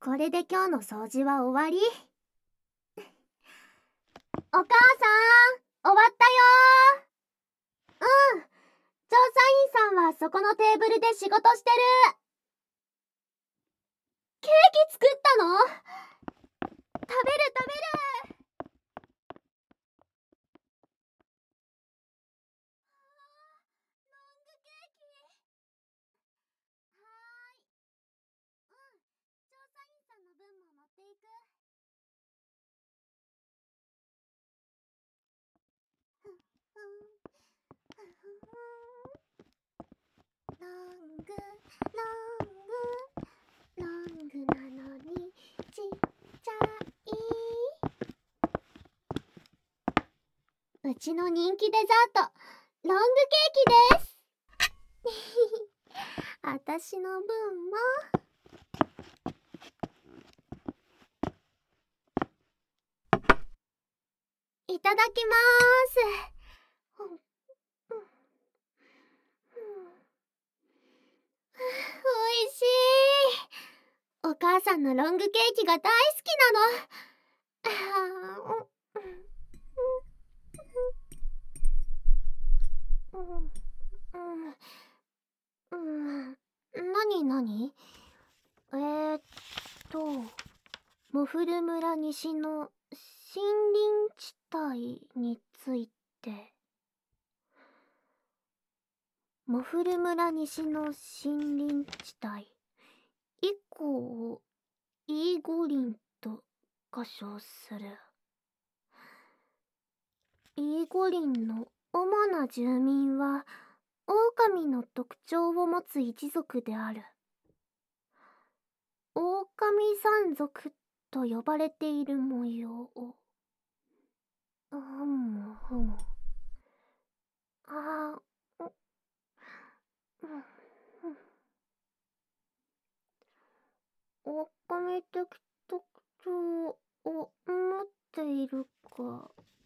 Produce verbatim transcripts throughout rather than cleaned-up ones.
これで今日の掃除は終わり。お母さん、終わったよー。うん。調査員さんはそこのテーブルで仕事してる。ケーキ作ったの？食べる食べる。ロングケーキ。はーい。うん。調査員さんの分も持っていく。ふんふんふんふん。ロングロングロングなのにちっちゃい。うちの人気デザート、ロングケーキです。あたしの分も。いただきまーす。おいしい。お母さんのロングケーキが大好きなの。なになに？えーっとモフル村西の森林地帯について。モフル村西の森林地帯以降をイーゴリンと呼称する。イーゴリンの主な住民は狼の特徴を持つ一族である。狼山族と呼ばれている模様。うむふむ。ああ、う、うん、狼的特徴を持っているか。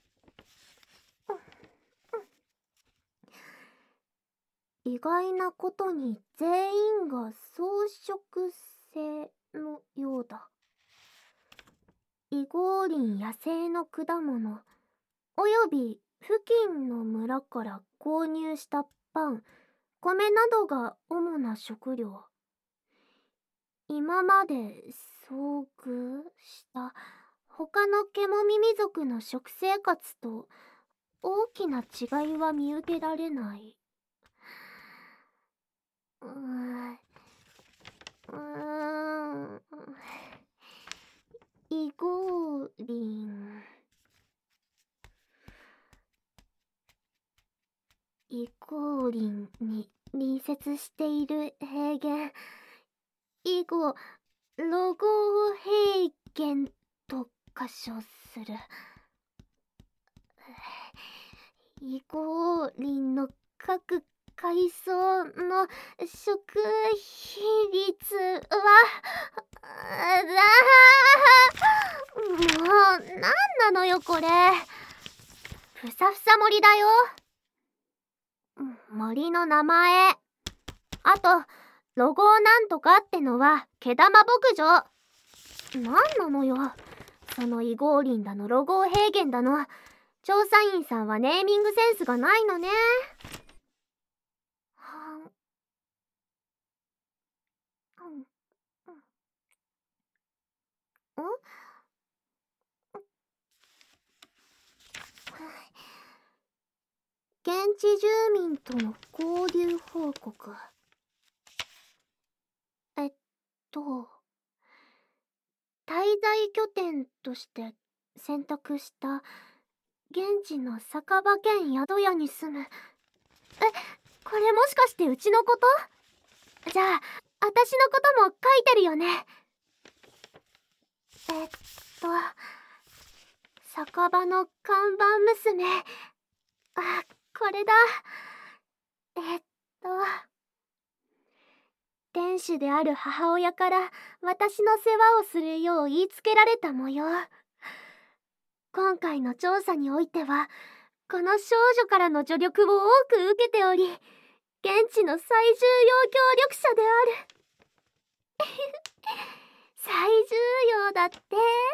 意外なことに全員が草食性のようだ。イゴーリン野生の果物および付近の村から購入したパン、米などが主な食料。今まで遭遇した他のケモミミ族の食生活と大きな違いは見受けられない。うーん、うーん、イゴーリンイゴーリンに隣接している平原、以後ロゴ平原と呼称する。イゴーリンの各階層の食比率は、もうなんなのよこれ。ふさふさ森だよ。森の名前。あとロゴなんとかってのは毛玉牧場。なんなのよそのイゴーリンだのロゴ平原だの。調査員さんはネーミングセンスがないのね。はん、うん、うん、ん？現地住民との交流報告。えっと滞在拠点として選択した現地の酒場兼宿屋に住む。え、これもしかしてうちのこと？じゃああたしのことも書いてるよね。えっと酒場の看板娘。あ、これだ。えっと店主である母親から私の世話をするよう言いつけられた模様。今回の調査においてはこの少女からの助力を多く受けており、現地の最重要協力者である。最重重要だって。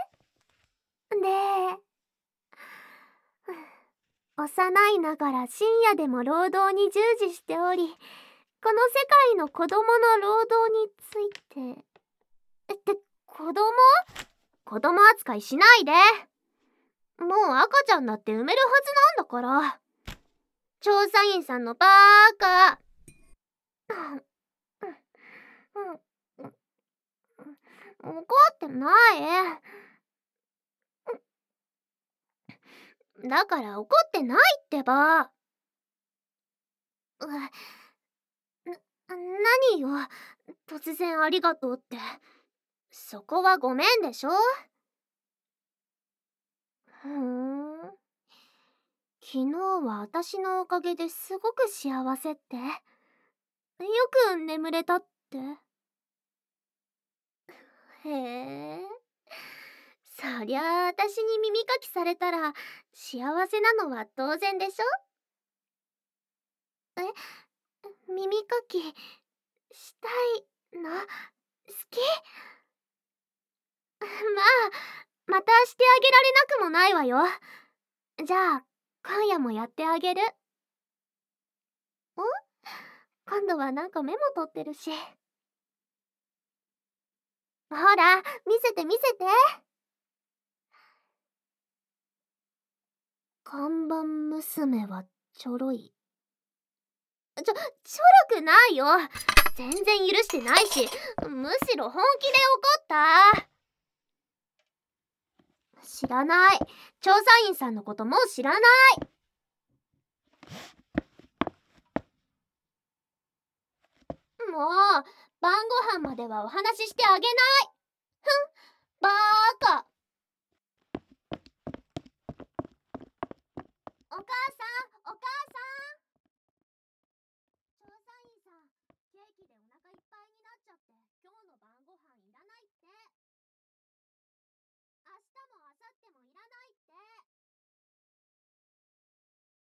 で、幼いながら深夜でも労働に従事しており、この世界の子供の労働について。って、子供？子供扱いしないで。もう赤ちゃんだって産めるはずなんだから。調査員さんのバーカ。怒ってない。だから怒ってないってば。な、何よ、突然ありがとうって。そこはごめんでしょ。ふーん。昨日は私のおかげですごく幸せって。よく眠れたって。へえ。そりゃあ私に耳かきされたら幸せなのは当然でしょ。え、耳かきしたいの？好き？まあ、またしてあげられなくもないわよ。じゃあ今夜もやってあげる。ん？今度はなんかメモ取ってるし。ほら、見せて見せて。看板娘はちょろい。ちょ、ちょろくないよ。全然許してないし、むしろ本気で怒った。知らない。調査員さんのこともう知らない。もう、晩ご飯まではお話ししてあげない。ふん、バーカ。お母さん、お母さん。調査員さん、ケーキでお腹いっぱいになっちゃって、今日の晩ご飯いらないって。